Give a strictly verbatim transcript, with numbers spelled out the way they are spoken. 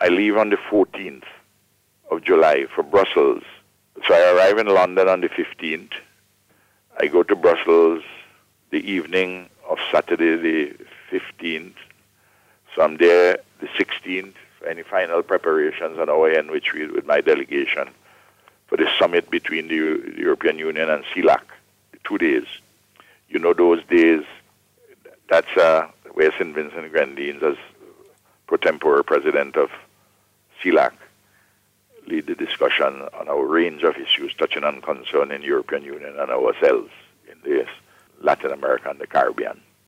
I leave on the fourteenth of July for Brussels. So I arrive in London on the fifteenth. I go to Brussels the evening of Saturday the fifteenth. So I'm there the sixteenth for any final preparations on our end, which we with my delegation for the summit between the, the European Union and C E L A C, two days. You know those days, that's uh, where Saint Vincent and Grenadines, as pro tempore president of C E L A C, lead the discussion on a range of issues touching on concern in the European Union and ourselves in the Latin America and the Caribbean.